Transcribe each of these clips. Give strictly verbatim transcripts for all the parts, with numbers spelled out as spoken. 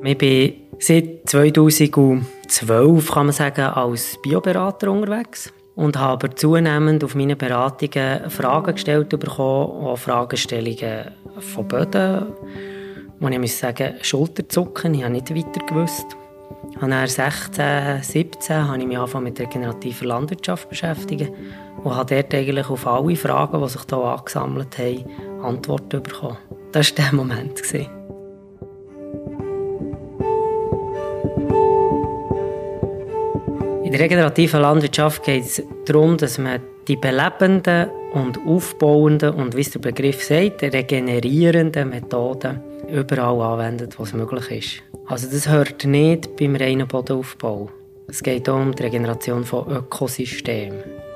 Ich bin seit zweitausendzwölf, kann man sagen, als Bioberater unterwegs und habe zunehmend auf meine Beratungen Fragen gestellt bekommen, auch Fragestellungen von Böden, wo ich muss sagen, Schulterzucken, ich habe nicht weiter gewusst. Dann sechzehn, siebzehn habe ich mich angefangen mit regenerativer Landwirtschaft beschäftigt und habe dort eigentlich auf alle Fragen, die sich hier angesammelt haben, Antworten bekommen. Das war der Moment. In der regenerativen Landwirtschaft geht es darum, dass man die belebenden und aufbauenden und, wie es der Begriff sagt, regenerierenden Methoden überall anwendet, wo es möglich ist. Also das hört nicht beim reinen Bodenaufbau. Es geht auch um die Regeneration von Ökosystemen.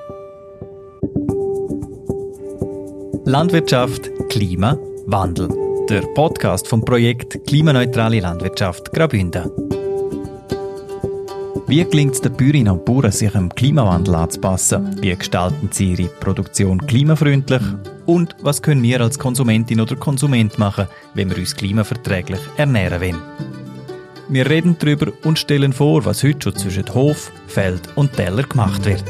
Landwirtschaft, Klima, Wandel. Der Podcast vom Projekt Klimaneutrale Landwirtschaft Graubünden. Wie gelingt es den Bäuerinnen und Bauern, sich dem Klimawandel anzupassen? Wie gestalten sie ihre Produktion klimafreundlich? Und was können wir als Konsumentin oder Konsument machen, wenn wir uns klimaverträglich ernähren wollen? Wir reden darüber und stellen vor, was heute schon zwischen Hof, Feld und Teller gemacht wird.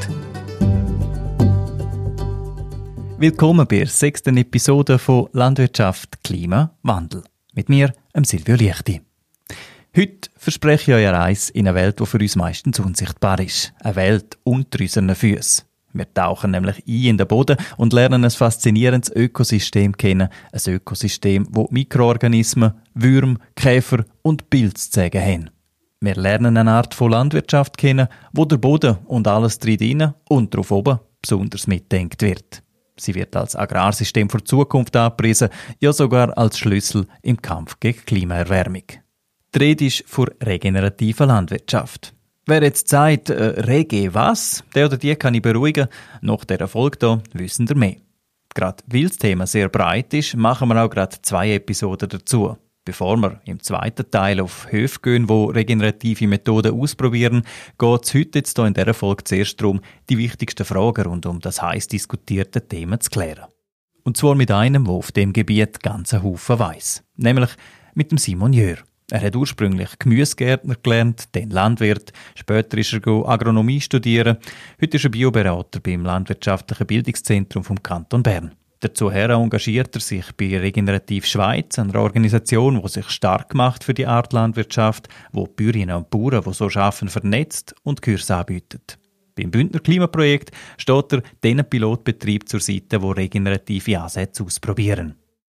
Willkommen bei der sechsten Episode von Landwirtschaft, Klima, Wandel. Mit mir, Silvio Liechti. Heute verspreche ich euch eine Reise in eine Welt, die für uns meistens unsichtbar ist. Eine Welt unter unseren Füßen. Wir tauchen nämlich ein in den Boden und lernen ein faszinierendes Ökosystem kennen. Ein Ökosystem, das Mikroorganismen, Würmer, Käfer und Pilze zu sagen haben. Wir lernen eine Art von Landwirtschaft kennen, wo der Boden und alles drin und drauf oben besonders mitdenkt wird. Sie wird als Agrarsystem für die Zukunft angepriesen, ja sogar als Schlüssel im Kampf gegen Klimaerwärmung. Die Rede ist von regenerativer Landwirtschaft. Wer jetzt sagt, äh, Rege was, der oder die kann ich beruhigen. Nach dieser Folge hier wissen ihr mehr. Gerade weil das Thema sehr breit ist, machen wir auch gerade zwei Episoden dazu. Bevor wir im zweiten Teil auf Höfe gehen, wo regenerative Methoden ausprobieren, geht es heute jetzt hier in dieser Folge zuerst darum, die wichtigsten Fragen rund um das heiß diskutierte Thema zu klären. Und zwar mit einem, der auf dem Gebiet ganz einen Haufen weiss. Nämlich mit dem Simon Jör. Er hat ursprünglich Gemüsegärtner gelernt, dann Landwirt, später ist er Agronomie studieren. Heute ist er Bioberater beim Landwirtschaftlichen Bildungszentrum vom Kanton Bern. Dazu engagiert er sich bei Regenerativ Schweiz, einer Organisation, die sich stark macht für die Art Landwirtschaft, wo die Bäuerinnen und Bauern, die so arbeiten, vernetzt und Kurse anbietet. Beim Bündner Klimaprojekt steht er diesen Pilotbetrieb zur Seite, wo regenerative Ansätze ausprobieren.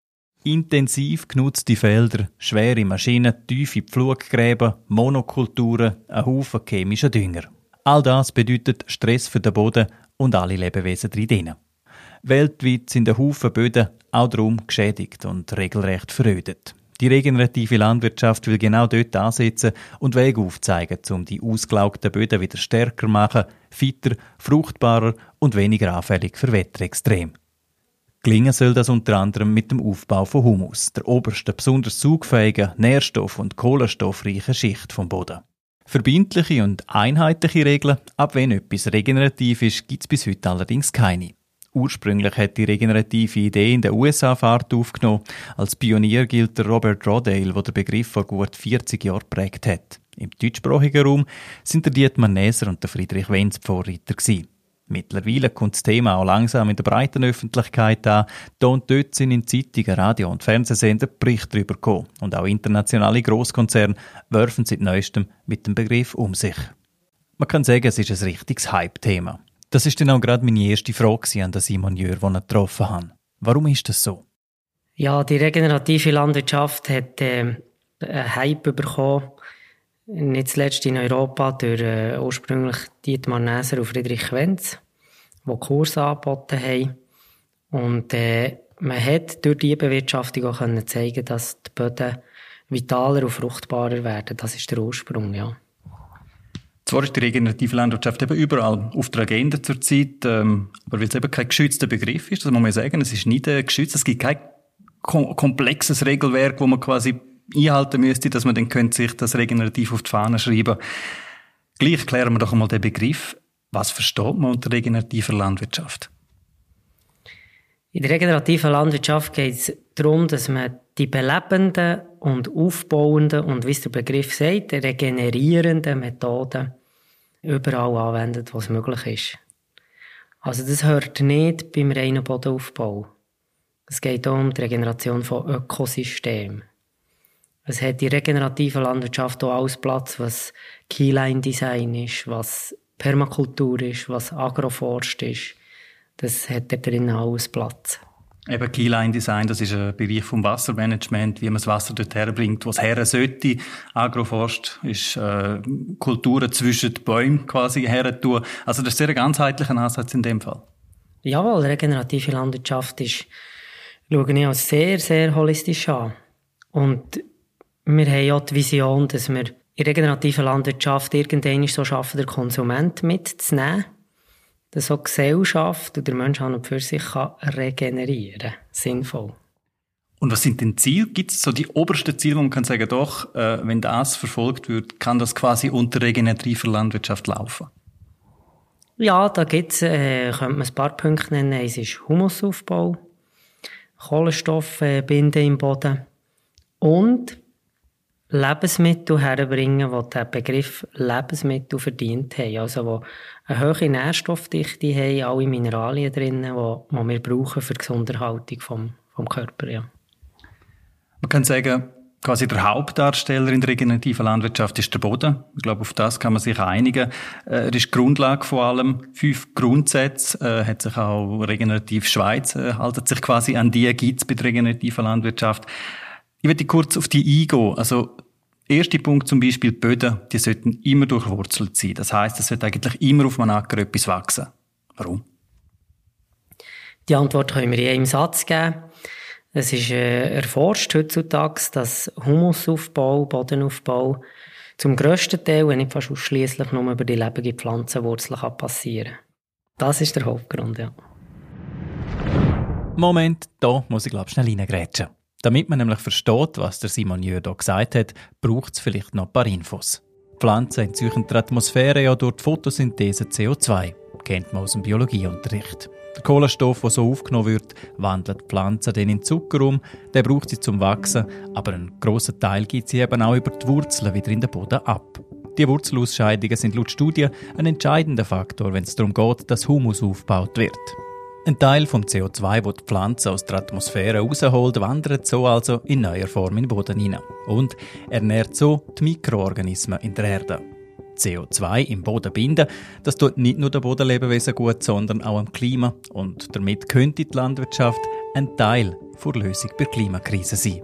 Intensiv genutzte Felder, schwere Maschinen, tiefe Pfluggräben, Monokulturen, ein Haufen chemischer Dünger. All das bedeutet Stress für den Boden und alle Lebewesen drin. Weltweit sind ein Haufen Böden auch darum geschädigt und regelrecht verödet. Die regenerative Landwirtschaft will genau dort ansetzen und Wege aufzeigen, um die ausgelaugten Böden wieder stärker zu machen, fitter, fruchtbarer und weniger anfällig für Wetterextreme. Gelingen soll das unter anderem mit dem Aufbau von Humus, der obersten, besonders saugfähigen, nährstoff- und kohlenstoffreichen Schicht vom Boden. Verbindliche und einheitliche Regeln, ab wenn etwas regenerativ ist, gibt es bis heute allerdings keine. Ursprünglich hat die regenerative Idee in den U S A Fahrt aufgenommen. Als Pionier gilt der Robert Rodale, der den Begriff vor gut vierzig Jahren geprägt hat. Im deutschsprachigen Raum sind der Dietmar Näser und der Friedrich Wenz die Vorreiter gewesen. Mittlerweile kommt das Thema auch langsam in der breiten Öffentlichkeit an. Da und dort sind in Zeitungen, Radio- und Fernsehsender Berichte darüber gekommen. Und auch internationale Grosskonzerne werfen seit Neuestem mit dem Begriff um sich. Man kann sagen, es ist ein richtiges Hype-Thema. Das ist dann auch gerade meine erste Frage an den Simon Jör, den ich getroffen habe. Warum ist das so? Ja, die regenerative Landwirtschaft hat äh, einen Hype bekommen. Nicht zuletzt in Europa durch äh, ursprünglich Dietmar Näser und Friedrich Wenz, die Kurse angeboten haben. Und äh, man hat durch diese Bewirtschaftung auch können zeigen, dass die Böden vitaler und fruchtbarer werden. Das ist der Ursprung, ja. Zwar ist die regenerative Landwirtschaft eben überall auf der Agenda zurzeit, ähm, aber weil es eben kein geschützter Begriff ist, das muss man sagen, es ist nicht äh, geschützt, es gibt kein kom- komplexes Regelwerk, wo man quasi einhalten müsste, dass man dann könnte sich das regenerativ auf die Fahne schreiben. Gleich klären wir doch einmal den Begriff. Was versteht man unter regenerativer Landwirtschaft? In der regenerativen Landwirtschaft geht es darum, dass man die belebenden und aufbauenden und, wie es der Begriff sagt, regenerierenden Methoden überall anwendet, was möglich ist. Also das hört nicht beim reinen Bodenaufbau. Es geht auch um die Regeneration von Ökosystemen. Es hat die regenerative Landwirtschaft auch alles Platz, was Keyline-Design ist, was Permakultur ist, was Agroforst ist. Das hat da drin alles Platz. Eben Keyline-Design, das ist ein Bereich vom Wassermanagement, wie man das Wasser dort herbringt, wo es her sollte. Agroforst ist äh, Kulturen zwischen den Bäumen quasi hertun. Also das ist sehr ein ganzheitlicher Ansatz in dem Fall. Jawohl, regenerative Landwirtschaft ist, schaue ich als sehr, sehr holistisch an. Und wir haben ja die Vision, dass wir in regenerativer Landwirtschaft irgendwann so schaffen, den Konsument mitzunehmen, dass auch die Gesellschaft und der Mensch an und für sich kann regenerieren kann. Sinnvoll. Und was sind denn Ziele? Gibt es so die obersten Ziele, wo man kann sagen, doch, äh, wenn das verfolgt wird, kann das quasi unter regenerativer Landwirtschaft laufen? Ja, da gibt's, äh, könnte man ein paar Punkte nennen. Es ist Humusaufbau, Kohlenstoffbinde im Boden und Lebensmittel herbringen, die den Begriff Lebensmittel verdient haben. Also, die eine hohe Nährstoffdichte haben, alle Mineralien drin, die, die wir brauchen für die Gesunderhaltung vom, vom Körper. Ja. Man kann sagen, quasi der Hauptdarsteller in der regenerativen Landwirtschaft ist der Boden. Ich glaube, auf das kann man sich einigen. Er ist die Grundlage von allem. Fünf Grundsätze äh, hat sich auch Regenerativ Schweiz, äh, haltet sich quasi an die, gibt es bei der regenerativen Landwirtschaft. Ich möchte kurz auf die eingehen. Also, erster Punkt zum Beispiel, die Böden, die sollten immer durchwurzelt sein. Das heisst, es sollte eigentlich immer auf einem Acker etwas wachsen. Warum? Die Antwort können wir in einem Satz geben. Es ist äh, erforscht heutzutage, dass Humusaufbau, Bodenaufbau zum grössten Teil, wenn nicht fast ausschliesslich, nur über die lebende Pflanzenwurzel kann passieren. Das ist der Hauptgrund, ja. Moment, da muss ich glaube schnell reingrätschen. Damit man nämlich versteht, was der Simon Jö hier gesagt hat, braucht es vielleicht noch ein paar Infos. Pflanzen entzünden die Atmosphäre ja durch die Photosynthese C O zwei. Kennt man aus dem Biologieunterricht. Der Kohlenstoff, der so aufgenommen wird, wandelt die Pflanze dann in Zucker um. Der braucht sie zum Wachsen, aber einen grossen Teil gibt sie eben auch über die Wurzeln wieder in den Boden ab. Die Wurzelausscheidungen sind laut Studien ein entscheidender Faktor, wenn es darum geht, dass Humus aufgebaut wird. Ein Teil vom C O zwei, das die Pflanze aus der Atmosphäre rausholt, wandert so also in neuer Form in den Boden hinein und ernährt so die Mikroorganismen in der Erde. C O zwei im Boden binden, das tut nicht nur den Bodenlebewesen gut, sondern auch am Klima und damit könnte die Landwirtschaft ein Teil der Lösung bei der Klimakrise sein.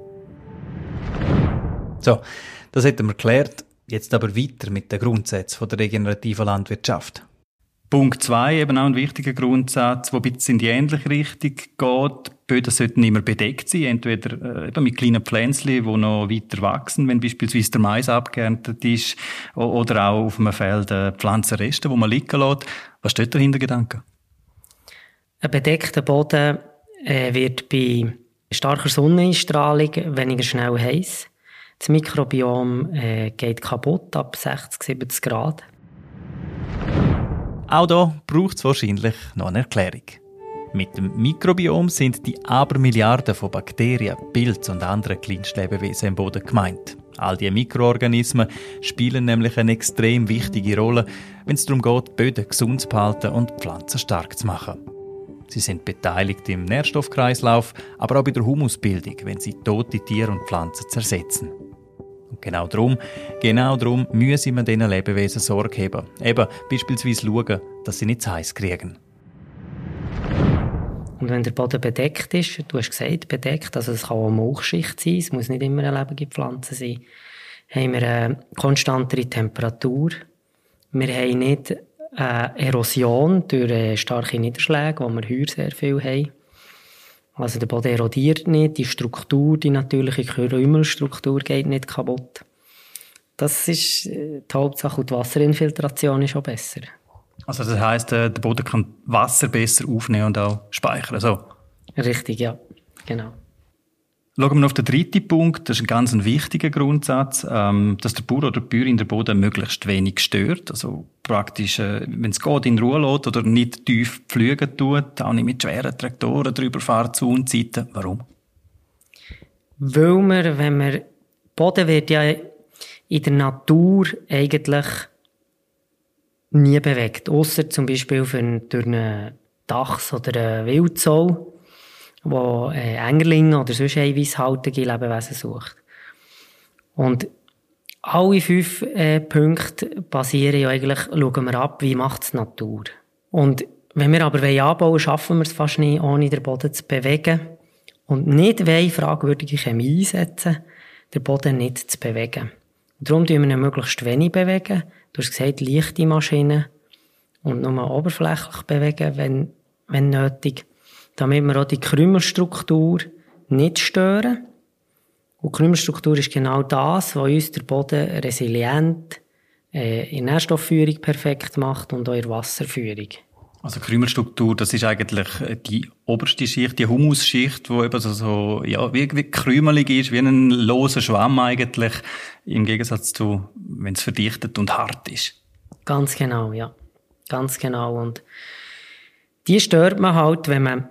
So, das hätten wir geklärt. Jetzt aber weiter mit den Grundsätzen der regenerativen Landwirtschaft. Punkt zwei, eben auch ein wichtiger Grundsatz, der ein bisschen in die ähnliche Richtung geht. Die Böden sollten immer bedeckt sein, entweder äh, eben mit kleinen Pflänzchen, die noch weiter wachsen, wenn beispielsweise der Mais abgeerntet ist, oder auch auf einem Feld äh, Pflanzenreste, die man liegen lässt. Was steht da hinter Gedanken? Ein bedeckter Boden äh, wird bei starker Sonneneinstrahlung weniger schnell heiß. Das Mikrobiom äh, geht kaputt ab sechzig, siebzig Grad. Auch hier braucht es wahrscheinlich noch eine Erklärung. Mit dem Mikrobiom sind die Abermilliarden von Bakterien, Pilzen und anderen Kleinstlebewesen im Boden gemeint. All diese Mikroorganismen spielen nämlich eine extrem wichtige Rolle, wenn es darum geht, Böden gesund zu behalten und Pflanzen stark zu machen. Sie sind beteiligt im Nährstoffkreislauf, aber auch bei der Humusbildung, wenn sie tote Tiere und Pflanzen zersetzen. Und genau darum, genau darum müssen wir diesen Lebewesen Sorge haben. Eben beispielsweise schauen, dass sie nicht zu heiß kriegen. Und wenn der Boden bedeckt ist, du hast gesagt, bedeckt, also es kann auch eine Mulchschicht sein, es muss nicht immer eine lebende Pflanze sein, haben wir eine konstantere Temperatur. Wir haben nicht eine Erosion durch starke Niederschläge, wo wir heuer sehr viel haben. Also der Boden erodiert nicht, die Struktur, die natürliche Krümelstruktur geht nicht kaputt. Das ist die Hauptsache und die Wasserinfiltration ist auch besser. Also das heisst, der Boden kann Wasser besser aufnehmen und auch speichern. So. Richtig, ja, genau. Schauen wir noch auf den dritten Punkt. Das ist ein ganz wichtiger Grundsatz, ähm, dass der Bauer oder die Bäuerin den Boden möglichst wenig stört. Also praktisch, äh, wenn es geht, in Ruhe lässt oder nicht tief pflügen tut, auch nicht mit schweren Traktoren drüber fahren zu Unzeiten. Warum? Weil wir, wenn wir, Boden wird ja in der Natur eigentlich nie bewegt. Ausser zum Beispiel für, durch einen Dachs oder einen Wildsau, wo äh, Engerlinge oder sonst eiweißhaltige Lebewesen sucht. Und alle fünf äh, Punkte basieren ja eigentlich, schauen wir ab, wie macht es die Natur. Und wenn wir aber anbauen wollen, schaffen wir es fast nicht, ohne den Boden zu bewegen. Und nicht wollen, fragwürdige Chemie einsetzen, den Boden nicht zu bewegen. Und darum bewegen wir ihn möglichst wenig bewegen. Du hast gesagt, leichte Maschinen und nur oberflächlich bewegen, wenn, wenn nötig. Damit wir auch die Krümelstruktur nicht stören. Und die Krümelstruktur ist genau das, was uns der Boden resilient, äh, in der Nährstoffführung perfekt macht und auch in der Wasserführung. Also Krümelstruktur, das ist eigentlich die oberste Schicht, die Humusschicht, die eben so, so ja, wie, wie krümelig ist, wie ein loser Schwamm eigentlich, im Gegensatz zu, wenn es verdichtet und hart ist. Ganz genau, ja. Ganz genau. Und die stört man halt, wenn man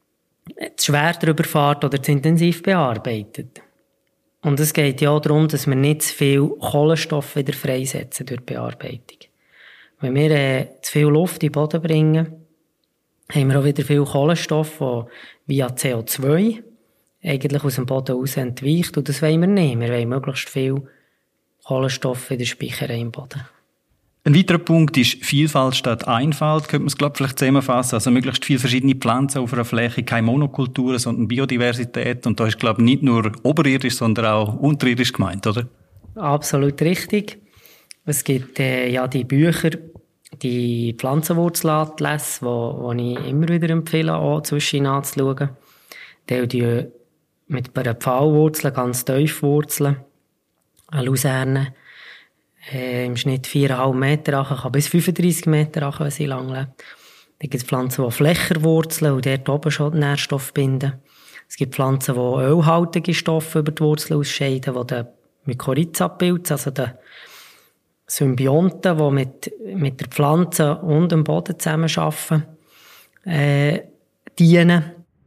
zu schwer drüber fährt oder zu intensiv bearbeitet. Und es geht ja auch darum, dass wir nicht zu viel Kohlenstoff wieder freisetzen durch die Bearbeitung. Wenn wir äh, zu viel Luft in den Boden bringen, haben wir auch wieder viel Kohlenstoff, der via C O zwei eigentlich aus dem Boden raus entweicht. Und das wollen wir nicht. Wir wollen möglichst viel Kohlenstoff wieder speichern im Boden. Ein weiterer Punkt ist Vielfalt statt Einfalt, könnte man es, glaube ich, vielleicht zusammenfassen. Also möglichst viele verschiedene Pflanzen auf einer Fläche, keine Monokulturen, sondern Biodiversität. Und da ist, glaube ich, nicht nur oberirdisch, sondern auch unterirdisch gemeint, oder? Absolut richtig. Es gibt äh, ja die Bücher, die Pflanzenwurzelatlas, wo, wo ich immer wieder empfehle, auch zwischen anzuschauen. Die, die mit einer Pfahlwurzel, ganz tief Wurzeln, eine Luzerne, äh, im Schnitt viereinhalb Meter achen, kann bis fünfunddreissig Meter achen, wenn sie lang lebt. Dann gibt es Pflanzen, die Flächer wurzeln und dort oben schon Nährstoff binden. Es gibt Pflanzen, die ölhaltige Stoffe über die Wurzel ausscheiden, die den Mykorrhiza-Pilz, also den Symbionten, die mit, mit der Pflanze und dem Boden zusammenarbeiten, äh, dienen.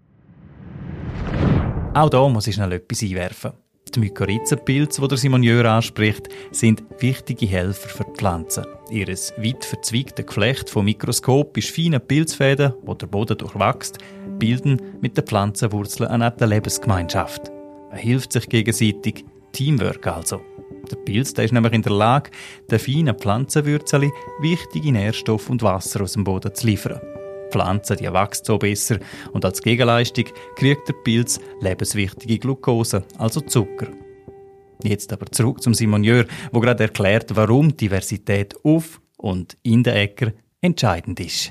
Auch da muss ich schnell etwas einwerfen. Die Mykorrhiza-Pilze, die Simon Jör anspricht, sind wichtige Helfer für die Pflanzen. Ihr weit verzweigtes Geflecht von mikroskopisch feinen Pilzfäden, die der Boden durchwächst, bilden mit den Pflanzenwurzeln eine Art Lebensgemeinschaft. Man hilft sich gegenseitig, Teamwork also. Der Pilz der ist nämlich in der Lage, den feinen Pflanzenwurzeln wichtige Nährstoffe und Wasser aus dem Boden zu liefern. Die Pflanze die wächst so besser und als Gegenleistung kriegt der Pilz lebenswichtige Glucose, also Zucker. Jetzt aber zurück zum Simon Jör, der gerade erklärt, warum Diversität auf und in den Äckern entscheidend ist.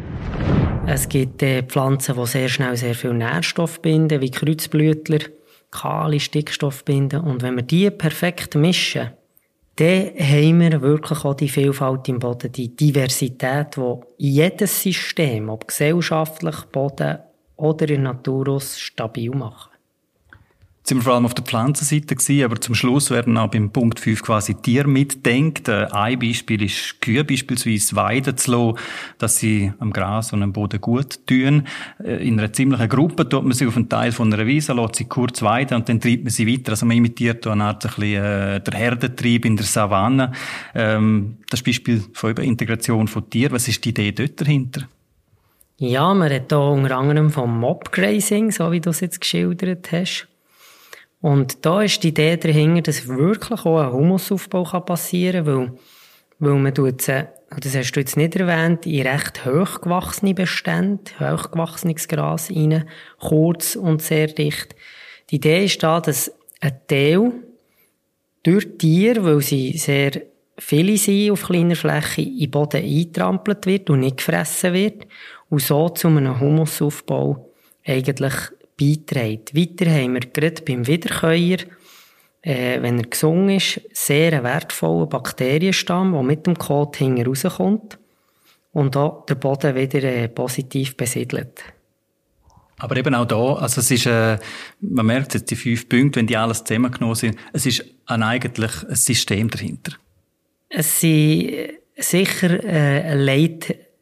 Es gibt äh, Pflanzen, die sehr schnell sehr viel Nährstoff binden, wie Kreuzblütler, Kali, Stickstoff binden. Und wenn wir die perfekt mischen, dann haben wir wirklich auch die Vielfalt im Boden, die Diversität, die jedes System, ob gesellschaftlich, Boden oder in Natur stabil machen. Jetzt sind wir vor allem auf der Pflanzenseite gewesen, aber zum Schluss werden auch beim Punkt fünf quasi Tiere mitdenkt. Ein Beispiel ist, Kühe beispielsweise weiden zu lassen, dass sie am Gras und am Boden gut tun. In einer ziemlichen Gruppe tut man sie auf einen Teil von einer Wiese, lässt sie kurz weiden und dann treibt man sie weiter. Also man imitiert da eine Art ein bisschen, äh, der Herdentrieb in der Savanne. Ähm, das Beispiel von eben Integration von Tieren. Was ist die Idee dort dahinter? Ja, man hat hier unter anderem vom Mobgrazing, so wie du es jetzt geschildert hast. Und da ist die Idee dahinter, dass wirklich auch ein Humusaufbau passieren kann, weil, weil man tut sie, das hast du jetzt nicht erwähnt, in recht hochgewachsene Bestände, hochgewachsenes Gras rein, kurz und sehr dicht. Die Idee ist da, dass ein Teil durch Tiere, weil sie sehr viele sind auf kleiner Fläche, in den Boden eingetrampelt wird und nicht gefressen wird und so zu einem Humusaufbau eigentlich beiträgt. Weiter haben wir gerade beim Wiederkäuer, äh, wenn er gesungen ist, sehr einen wertvollen Bakterienstamm, der mit dem Kot hinten rauskommt und auch der Boden wieder äh, positiv besiedelt. Aber eben auch da, also es ist, äh, man merkt jetzt die fünf Punkte, wenn die alles zusammengenommen sind, es ist ein eigentlich ein System dahinter. Es sind sicher äh,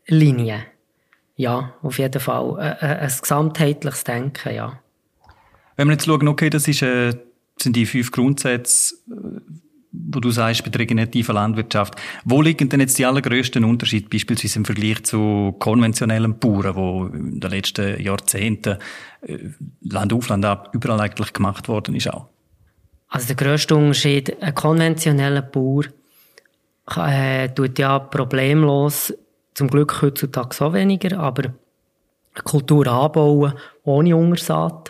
Leitlinien. Ja, auf jeden Fall. Ein, ein gesamtheitliches Denken, ja. Wenn wir jetzt schauen, okay, das ist, äh, sind die fünf Grundsätze, wo du sagst, bei der regenerativen Landwirtschaft. Wo liegen denn jetzt die allergrößten Unterschiede, beispielsweise im Vergleich zu konventionellen Bauern, wo in den letzten Jahrzehnten äh, Land auf, Land ab überall eigentlich gemacht worden ist auch? Also der grösste Unterschied, ein konventioneller Bauer äh, tut ja problemlos, zum Glück heutzutage so weniger, aber eine Kultur anbauen ohne Untersaat.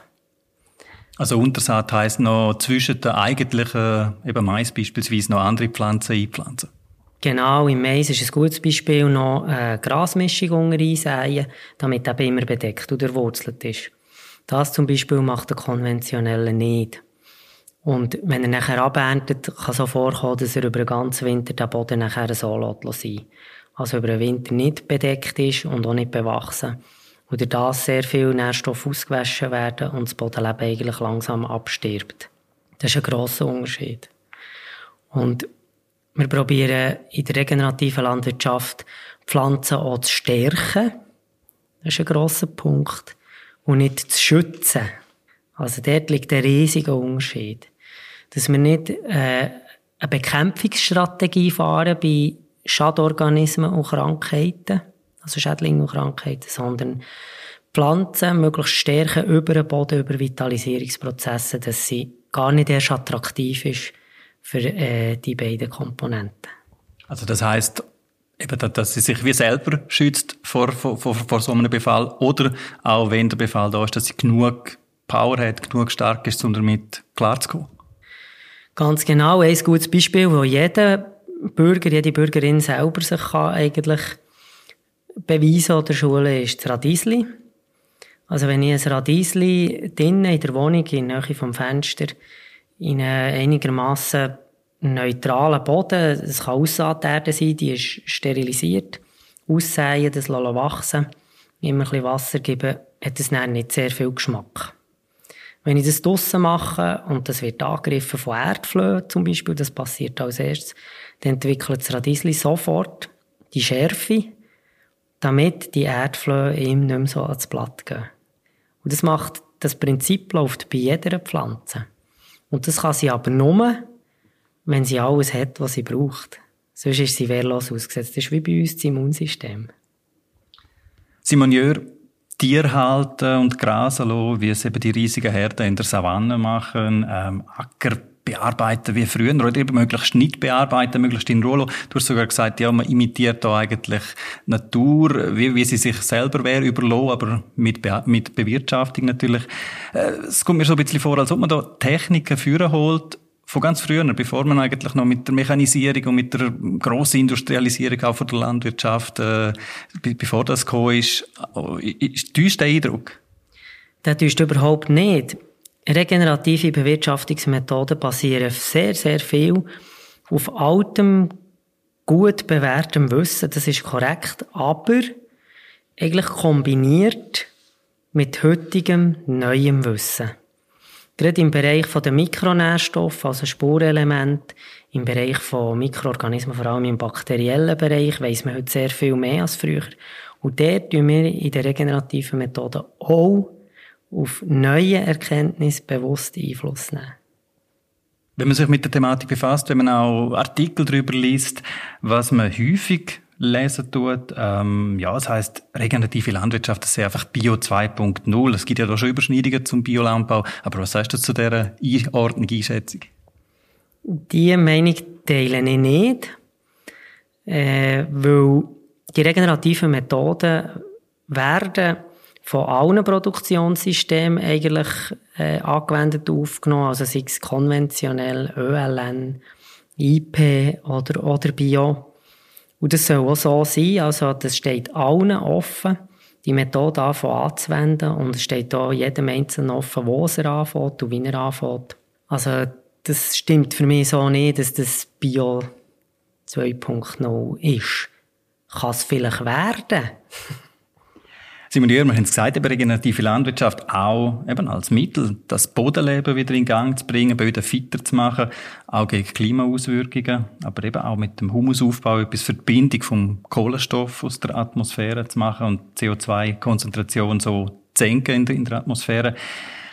Also Untersaat heisst noch zwischen den eigentlichen, eben Mais beispielsweise, noch andere Pflanzen einpflanzen? Genau, im Mais ist ein gutes Beispiel noch eine Grasmischung unter einsäen, damit eben immer bedeckt und erwurzelt ist. Das zum Beispiel macht der konventionelle nicht. Und wenn er nachher aberntet, kann es so vorkommen, dass er über den ganzen Winter den Boden nachher so lässt sein. Also über den Winter nicht bedeckt ist und auch nicht bewachsen. Und durch das sehr viel Nährstoffe ausgewaschen werden und das Bodenleben eigentlich langsam abstirbt. Das ist ein grosser Unterschied. Und wir probieren in der regenerativen Landwirtschaft Pflanzen auch zu stärken. Das ist ein grosser Punkt. Und nicht zu schützen. Also dort liegt ein riesiger Unterschied. Dass wir nicht äh, eine Bekämpfungsstrategie fahren bei Schadorganismen und Krankheiten, also Schädlinge und Krankheiten, sondern Pflanzen möglichst stärken über den Boden, über Vitalisierungsprozesse, dass sie gar nicht erst attraktiv ist für äh, die beiden Komponenten. Also das heisst, eben, dass sie sich wie selber schützt vor, vor, vor, vor so einem Befall oder auch wenn der Befall da ist, dass sie genug Power hat, genug stark ist, um damit klarzukommen. Ganz genau, ein gutes Beispiel, wo jeder Bürger, jede Bürgerin selber sich kann eigentlich beweisen oder schulen, ist das Radiesli. Also wenn ich ein Radiesli drinnen in der Wohnung, in der Nähe vom Fenster, in einem einigermaßen neutralen Boden, es kann Aussaaterde sein, die ist sterilisiert, aussäen, das wachsen, immer ein bisschen Wasser geben, hat es dann nicht sehr viel Geschmack. Wenn ich das draussen mache und das wird angegriffen von Erdflöhen zum Beispiel, das passiert als erstes, dann entwickelt das Radiesli sofort die Schärfe, damit die Erdflöhe ihm nicht mehr so ans Blatt gehen. Und das macht, das Prinzip läuft bei jeder Pflanze. Und das kann sie aber nur, wenn sie alles hat, was sie braucht. Sonst ist sie wehrlos ausgesetzt. Das ist wie bei uns das Immunsystem. Simon Jör, Tiere halten und grasen lassen, wie es eben die riesigen Herden in der Savanne machen, ähm, Acker bearbeiten wie früher, oder eben möglichst nicht bearbeiten, möglichst in Ruhe lassen. Du hast sogar gesagt, ja, man imitiert da eigentlich Natur, wie, wie sie sich selber wäre, überlassen, aber mit, Be- mit Bewirtschaftung natürlich. Äh, es kommt mir so ein bisschen vor, als ob man da Techniken führen holt, von ganz früher, bevor man eigentlich noch mit der Mechanisierung und mit der grossen Industrialisierung auch von der Landwirtschaft, äh, bevor das gekommen ist, täuscht der Eindruck? Das täuscht überhaupt nicht. Regenerative Bewirtschaftungsmethoden basieren sehr, sehr viel auf altem, gut bewährtem Wissen. Das ist korrekt, aber eigentlich kombiniert mit heutigem, neuem Wissen. Gerade im Bereich der Mikronährstoffe, also Spurenemente, im Bereich von Mikroorganismen, vor allem im bakteriellen Bereich, weiss man heute sehr viel mehr als früher. Und dort tun wir in der regenerativen Methode auch auf neue Erkenntnisse bewusst Einfluss nehmen. Wenn man sich mit der Thematik befasst, wenn man auch Artikel darüber liest, was man häufig lesen tut, ähm, ja, das heisst, regenerative Landwirtschaft, das ist einfach Bio zwei Punkt null. Es gibt ja da schon Überschneidungen zum Biolandbau. Aber was sagst du zu dieser Einordnung, Einschätzung? Diese Meinung teile ich nicht, äh, weil die regenerativen Methoden werden von allen Produktionssystemen eigentlich äh, angewendet aufgenommen, also sei es konventionell, Ö L N, I P oder, oder Bio. Und das soll auch so sein, also das steht allen offen, die Methode anzuwenden und es steht auch jedem Einzelnen offen, wo er anfängt und wie er anfängt. Also das stimmt für mich so nicht, dass das Bio zwei Punkt null ist. Kann es vielleicht werden? Simon Jör, wir haben es gesagt, eben regenerative Landwirtschaft auch eben als Mittel, das Bodenleben wieder in Gang zu bringen, Böden fitter zu machen, auch gegen Klimaauswirkungen, aber eben auch mit dem Humusaufbau etwas für die Bindung vom Kohlenstoff aus der Atmosphäre zu machen und C O zwei Konzentration so zu senken in der, in der Atmosphäre.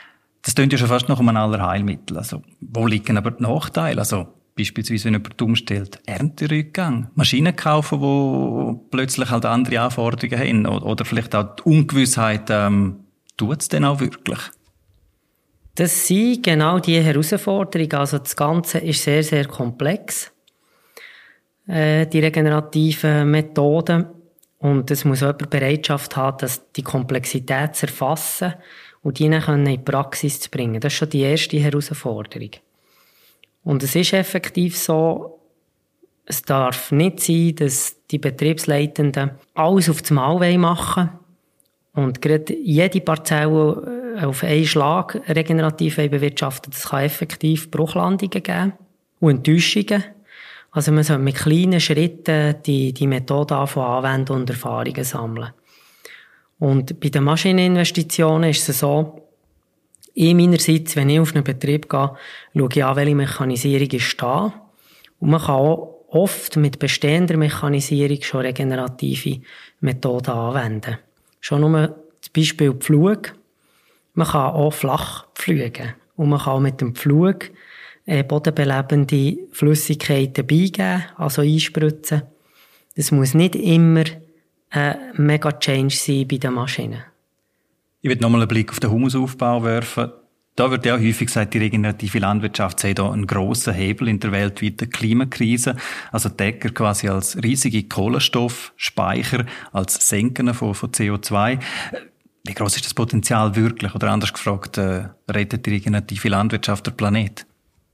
Das klingt ja schon fast nach einem Allerheilmittel. Also, wo liegen aber die Nachteile? Also, beispielsweise, wenn jemand umstellt, Ernterückgang, Maschinen kaufen, die plötzlich halt andere Anforderungen haben, oder vielleicht auch die Ungewissheit, ähm, tut es denn auch wirklich? Das sind genau die Herausforderungen. Also das Ganze ist sehr, sehr komplex, äh, die regenerativen Methoden. Und es muss jemand Bereitschaft haben, dass die Komplexität zu erfassen und die dann in die Praxis zu bringen. Das ist schon die erste Herausforderung. Und es ist effektiv so, es darf nicht sein, dass die Betriebsleitenden alles auf das Mal machen wollen und gerade jede Parzelle auf einen Schlag regenerativ bewirtschaften. Das kann effektiv Bruchlandungen geben und Enttäuschungen. Also man soll mit kleinen Schritten die, die Methode anwenden und Erfahrungen sammeln. Und bei den Maschineninvestitionen ist es so, ich meinerseits, wenn ich auf einen Betrieb gehe, schaue ich an, welche Mechanisierung ist da. Und man kann auch oft mit bestehender Mechanisierung schon regenerative Methoden anwenden. Schon nur das Beispiel Pflug. Man kann auch flach pflügen. Und man kann auch mit dem Pflug äh, bodenbelebende Flüssigkeiten beigeben, also einspritzen. Das muss nicht immer ein Mega-Change sein bei den Maschinen. Ich will nochmal einen Blick auf den Humusaufbau werfen. Da wird ja auch häufig gesagt, die regenerative Landwirtschaft sei da einen grossen Hebel in der weltweiten Klimakrise. Also die Äcker quasi als riesige Kohlenstoffspeicher, als Senken von, von C O zwei. Wie groß ist das Potenzial wirklich? Oder anders gefragt, äh, rettet die regenerative Landwirtschaft den Planet?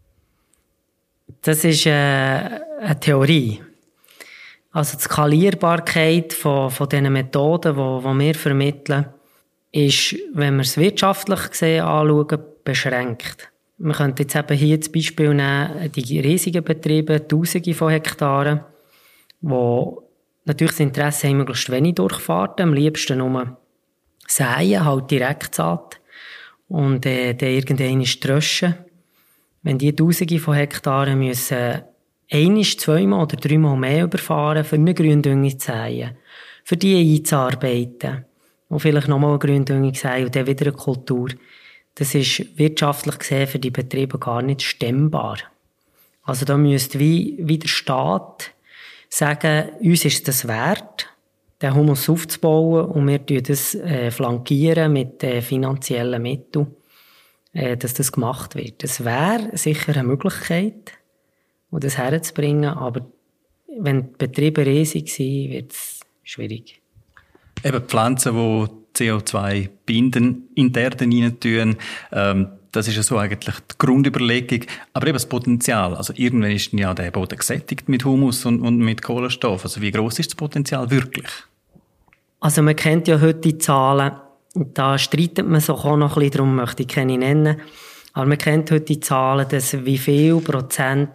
Das ist äh, eine Theorie. Also die Skalierbarkeit von, von diesen Methoden, die, die wir vermitteln, ist, wenn wir es wirtschaftlich gesehen anschauen, beschränkt. Wir könnten jetzt eben hier das Beispiel nehmen, die riesigen Betriebe, Tausende von Hektaren, wo natürlich das Interesse haben, möglichst wenig Durchfahrten, am liebsten nur säen, halt Direktsaat und äh, dann irgendwann tröschen. Wenn die Tausende von Hektaren müssen einmal, zweimal oder dreimal mehr überfahren, für eine Gründüngung zu säen, für die einzuarbeiten und vielleicht nochmal eine Gründüngung säen und dann wieder eine Kultur, das ist wirtschaftlich gesehen für die Betriebe gar nicht stemmbar. Also da müsste wie, wie der Staat sagen, uns ist das wert, den Humus aufzubauen und wir flankieren das äh, flankieren mit äh, finanziellen Mitteln, äh, dass das gemacht wird. Das wäre sicher eine Möglichkeit, um das herzubringen, aber wenn die Betriebe riesig sind, wird es schwierig. Eben Pflanzen, die C O zwei binden, in die Erde rein tun, ähm, das ist ja so eigentlich die Grundüberlegung. Aber eben das Potenzial, also irgendwann ist ja der Boden gesättigt mit Humus und, und mit Kohlenstoff. Also wie groß ist das Potenzial wirklich? Also man kennt ja heute die Zahlen, und da streitet man sich auch noch ein bisschen, darum möchte ich keine nennen. Aber man kennt heute die Zahlen, dass wie viel Prozent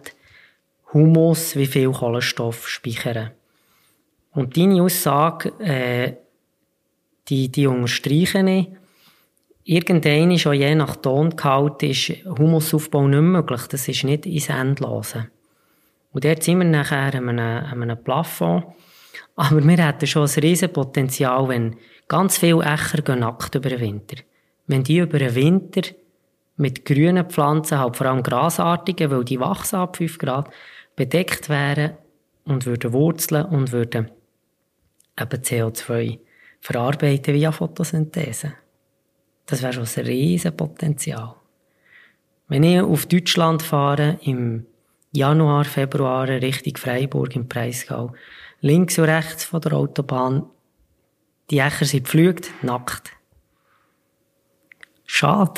Humus, wie viel Kohlenstoff speichern. Und deine Aussage, äh, die, die unterstreiche ich. Irgendwann ist auch je nach Tongehalt ist Humusaufbau nicht möglich. Das ist nicht ins Endlose. Und dort sind wir nachher an einem, an einem Plafond. Aber wir hätten schon ein riesen Potenzial, wenn ganz viele Äcker gehen nackt über den Winter. Wenn die über den Winter mit grünen Pflanzen, halt vor allem grasartigen, weil die wachsen ab fünf Grad, bedeckt wären und würden wurzeln und würden eben C O zwei verarbeiten via Photosynthese. Das wäre schon ein riesen Potenzial. Wenn ich auf Deutschland fahre, im Januar, Februar Richtung Freiburg im Breisgau, links und rechts von der Autobahn, die Äcker sind gepflügt, nackt. Schade.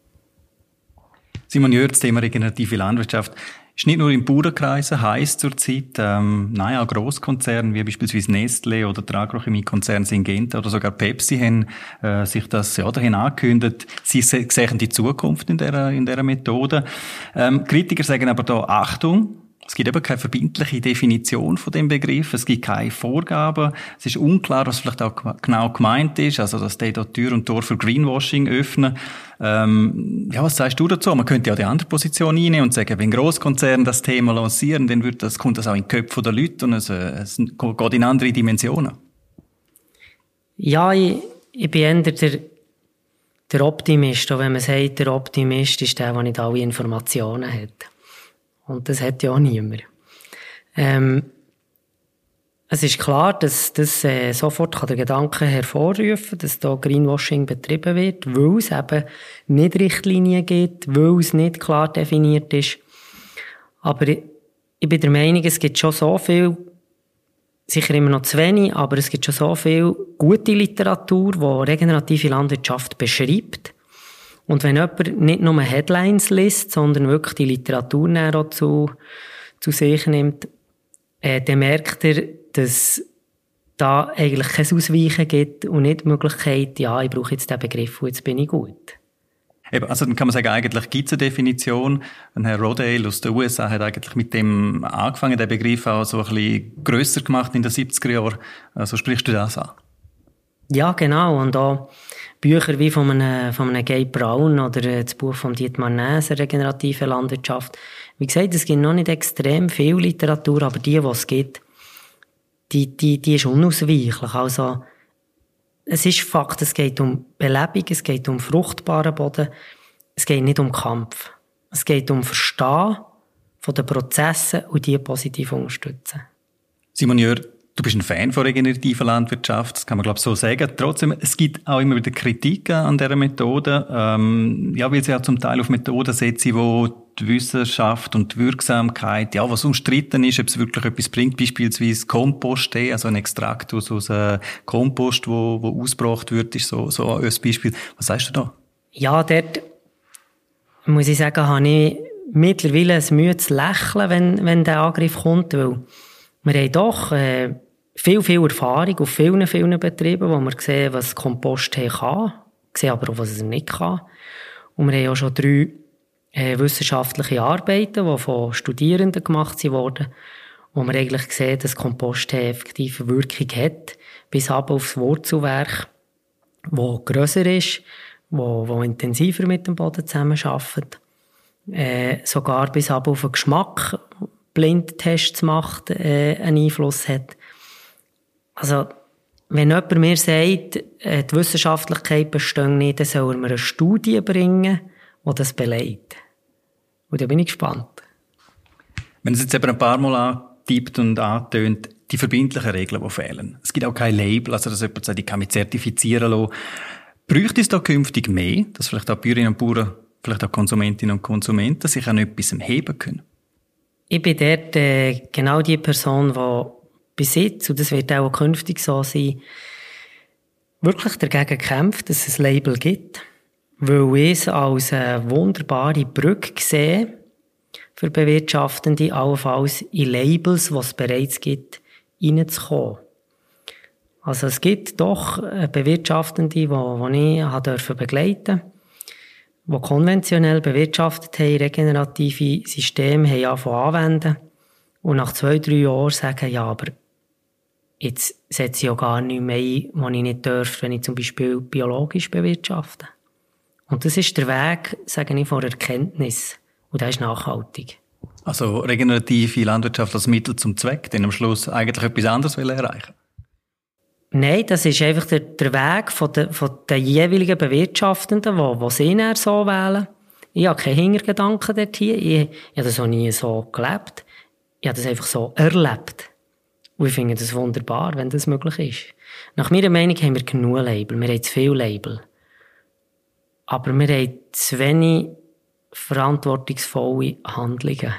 Simon Jörg, das Thema regenerative Landwirtschaft ist nicht nur in Bauernkreisen heiß zurzeit. Ähm, nein, auch Grosskonzerne wie beispielsweise Nestlé oder der Agrochemiekonzern Syngenta oder sogar Pepsi haben äh, sich das ja dahin angekündigt. Sie se- sehen die Zukunft in dieser, in dieser Methode. Ähm, Kritiker sagen aber da Achtung. Es gibt eben keine verbindliche Definition von dem Begriff. Es gibt keine Vorgaben. Es ist unklar, was vielleicht auch genau gemeint ist. Also, dass die da Tür und Tor für Greenwashing öffnen. Ähm, ja, was sagst du dazu? Man könnte ja die andere Position einnehmen und sagen, wenn Grosskonzerne das Thema lancieren, dann wird das, kommt das auch in die Köpfe der Leute und es, es geht in andere Dimensionen. Ja, ich, ich bin eher der, der Optimist, auch wenn man sagt, der Optimist ist der, der nicht alle Informationen hat. Und das hat ja auch niemand. Ähm, es ist klar, dass das äh, sofort kann der Gedanke hervorrufen, dass da Greenwashing betrieben wird, weil es eben nicht Richtlinien gibt, weil es nicht klar definiert ist. Aber ich, ich bin der Meinung, es gibt schon so viel, sicher immer noch zu wenig, aber es gibt schon so viel gute Literatur, die regenerative Landwirtschaft beschreibt. Und wenn jemand nicht nur Headlines liest, sondern wirklich die Literatur auch zu, zu sich nimmt, äh, dann merkt er, dass da eigentlich kein Ausweichen gibt und nicht die Möglichkeit, ja, ich brauche jetzt diesen Begriff und jetzt bin ich gut. Eben, also dann kann man sagen, eigentlich gibt es eine Definition. Und Herr Rodale aus den U S A hat eigentlich mit dem angefangen, den Begriff auch so ein bisschen grösser gemacht in den siebziger Jahren. Also sprichst du das an? Ja, genau. Und auch Bücher wie von einem, von einem Gabe Brown oder das Buch von Dietmar Näser, Regenerative Landwirtschaft. Wie gesagt, es gibt noch nicht extrem viel Literatur, aber die, die es gibt, die, die, die ist unausweichlich. Also, es ist Fakt, es geht um Belebung, es geht um fruchtbaren Boden, es geht nicht um Kampf. Es geht um Verstehen von den Prozessen und die positiv unterstützen. Simon Jör, du bist ein Fan von regenerativer Landwirtschaft, das kann man glaube ich so sagen. Trotzdem, es gibt auch immer wieder Kritiken an dieser Methode, ähm, ja, weil sie auch zum Teil auf Methoden setzen, wo die Wissenschaft und die Wirksamkeit, ja, was umstritten ist, ob es wirklich etwas bringt, beispielsweise Kompost, also ein Extrakt aus, aus äh, Kompost, wo, wo ausgebracht wird, ist so, so ein Beispiel. Was sagst du da? Ja, dort muss ich sagen, habe ich mittlerweile ein Mühe zu lächeln, wenn, wenn der Angriff kommt, weil wir haben doch äh, viel, viel Erfahrung auf vielen, vielen Betrieben, wo wir sehen, was Kompost kann, sehen aber auch, was es nicht kann. Und wir haben auch schon drei äh, wissenschaftliche Arbeiten, die von Studierenden gemacht wurden, wo wir eigentlich sehen, dass Kompost effektiv eine Wirkung hat, bis ab aufs Wurzelwerk, wo grösser ist, wo, wo intensiver mit dem Boden zusammenarbeitet, äh, sogar bis ab auf den Geschmack, Blindtests macht, äh, einen Einfluss hat. Also, wenn jemand mir sagt, äh, die Wissenschaftlichkeit besteht nicht, dann soll er mir eine Studie bringen, die das belegt. Und da bin ich gespannt. Wenn es jetzt eben ein paar Mal antippt und antönt, die verbindlichen Regeln, die fehlen. Es gibt auch kein Label, also dass jemand sagt, ich kann mich zertifizieren lassen. Bräuchte es da künftig mehr, dass vielleicht auch Bäuerinnen und Bauern, vielleicht auch Konsumentinnen und Konsumenten sich an etwas heben können? Ich bin dort äh, genau die Person, die bis jetzt, und das wird auch künftig so sein, wirklich dagegen kämpft, dass es ein Label gibt, weil ich es als eine wunderbare Brücke sehe für Bewirtschaftende, allenfalls in Labels, die es bereits gibt, reinzukommen. Also es gibt doch Bewirtschaftende, die, die ich habe begleiten durfte, die konventionell bewirtschaftet haben, regenerative Systeme haben angefangen anwenden und nach zwei, drei Jahren sagen, ja, aber jetzt setze ich ja gar nichts mehr ein, was ich nicht dürfte, wenn ich zum Beispiel biologisch bewirtschafte. Und das ist der Weg, sage ich, von Erkenntnis. Und das ist nachhaltig. Also regenerative Landwirtschaft als Mittel zum Zweck, denn am Schluss eigentlich etwas anderes erreichen? Nein, das ist einfach der, der Weg von den, von den jeweiligen Bewirtschaftenden, die, die sie dann so wählen. Ich habe keinen Hintergedanken dort hier. Ich, ich habe das auch nie so gelebt. Ich habe das einfach so erlebt. Und ich finde das wunderbar, wenn das möglich ist. Nach meiner Meinung haben wir genug Label. Wir haben zu viele Label. Aber wir haben zu wenig verantwortungsvolle Handlungen.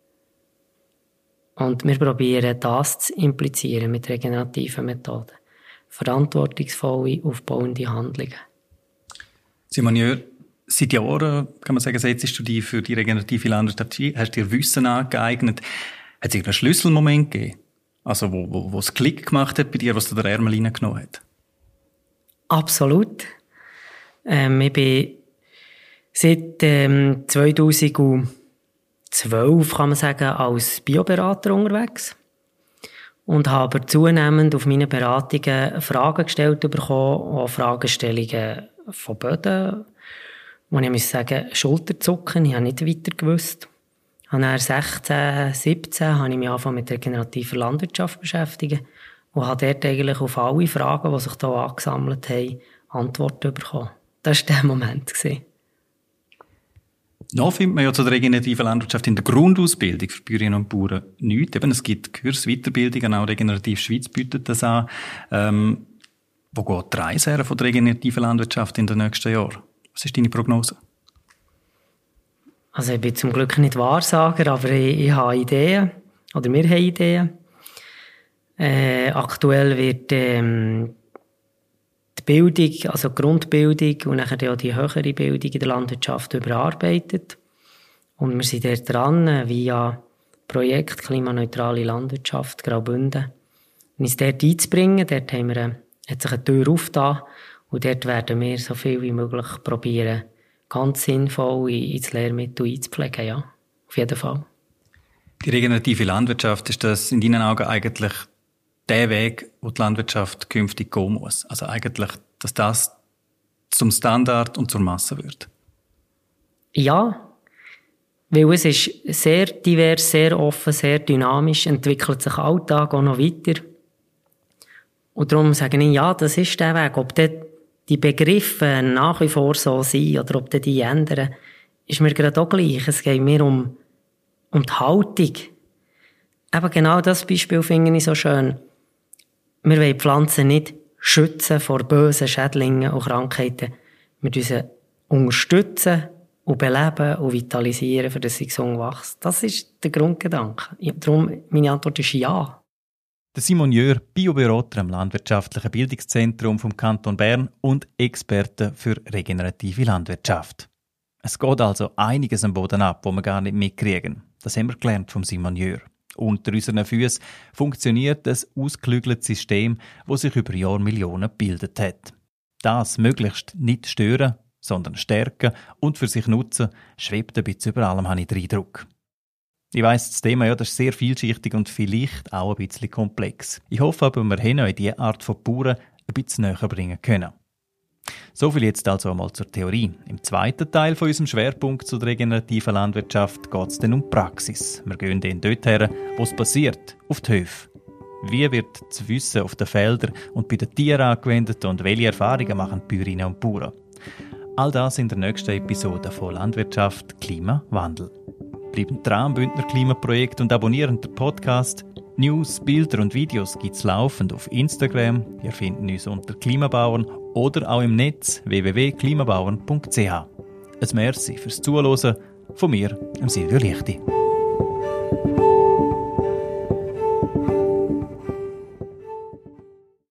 Und wir probieren das zu implizieren mit regenerativen Methoden. Verantwortungsvolle, aufbauende Handlungen. Simon Jör, seit Jahren, kann man sagen, setzt du dich für die regenerative Landwirtschaft ein, hast dir Wissen angeeignet. Hat es irgendeinen Schlüsselmoment gegeben? Also, wo, wo, wo es Klick gemacht hat bei dir, was du den Ärmel reingenommen hat? Absolut. Ähm, ich bin seit ähm, zweitausendzwölf, kann man sagen, als Bioberater unterwegs. Und habe zunehmend auf meine Beratungen Fragen gestellt bekommen, auch Fragestellungen von Böden, wo ich muss sagen, Schulterzucken, ich habe nicht weiter gewusst. Und dann sechzehn, siebzehn habe ich mich angefangen mit regenerativer Landwirtschaft beschäftigt und habe dort eigentlich auf alle Fragen, die sich hier angesammelt haben, Antworten bekommen. das war der Moment. Noch findet man ja zu der regenerativen Landwirtschaft in der Grundausbildung für Bäuerinnen und Bauern nichts. Eben, es gibt Kurse, Weiterbildungen, auch Regenerativ Schweiz bietet das an. Ähm, wo geht die Reise her von der regenerativen Landwirtschaft in den nächsten Jahren? Was ist deine Prognose? Also ich bin zum Glück nicht Wahrsager, aber ich, ich habe Ideen. Oder wir haben Ideen. Äh, aktuell wird ähm, die Bildung, also die Grundbildung und nachher auch die höhere Bildung in der Landwirtschaft überarbeitet. Und wir sind dort dran, via Projekt Klimaneutrale Landwirtschaft Graubünden, uns dort einzubringen. Dort haben wir, hat sich eine Tür aufgetan und dort werden wir so viel wie möglich probieren, ganz sinnvoll ins Lehrmittel einzupflegen. Ja, auf jeden Fall. Die regenerative Landwirtschaft, ist das in deinen Augen eigentlich der Weg, wo die Landwirtschaft künftig gehen muss? Also eigentlich, dass das zum Standard und zur Masse wird? Ja, weil es ist sehr divers, sehr offen, sehr dynamisch, entwickelt sich Alltag auch noch weiter. Und darum sage ich, ja, das ist der Weg. Ob die Begriffe nach wie vor so sind oder ob die ändern, ist mir gerade auch gleich. Es geht mir um, um die Haltung. Eben genau das Beispiel finde ich so schön. Wir wollen Pflanzen nicht schützen vor bösen Schädlingen und Krankheiten. Wir müssen sie unterstützen und beleben und vitalisieren, für das sie gesund wachsen. Das ist der Grundgedanke. Ja, darum, meine Antwort ist ja. Der Simon Jör, Bioberater am Landwirtschaftlichen Bildungszentrum vom Kanton Bern und Experte für regenerative Landwirtschaft. Es geht also einiges am Boden ab, wo wir gar nicht mitkriegen. Das haben wir gelernt vom Simon Jör. Unter unseren Füßen funktioniert ein ausgeklügeltes System, das sich über Jahrmillionen gebildet hat. Das möglichst nicht stören, sondern stärken und für sich nutzen, schwebt ein bisschen über allem, habe ich den Eindruck. Ich weiss, das Thema ja, das ist sehr vielschichtig und vielleicht auch ein bisschen komplex. Ich hoffe aber, wir haben euch diese Art von Bauern ein bisschen näher bringen können. So viel jetzt also einmal zur Theorie. Im zweiten Teil von unserem Schwerpunkt zur regenerativen Landwirtschaft geht es dann um die Praxis. Wir gehen dann dort her, wo es passiert, auf die Höfe. Wie wird das Wissen auf den Feldern und bei den Tieren angewendet und welche Erfahrungen machen die Bäuerinnen und Bauern? All das in der nächsten Episode von Landwirtschaft Klimawandel. Bleiben dran am Bündner Klimaprojekt und abonnieren den Podcast. News, Bilder und Videos gibt es laufend auf Instagram. Ihr findet uns unter Klimabauern oder auch im Netz w w w punkt klimabauern punkt c h. Ein Merci fürs Zuhören von mir, Silvio Liechti.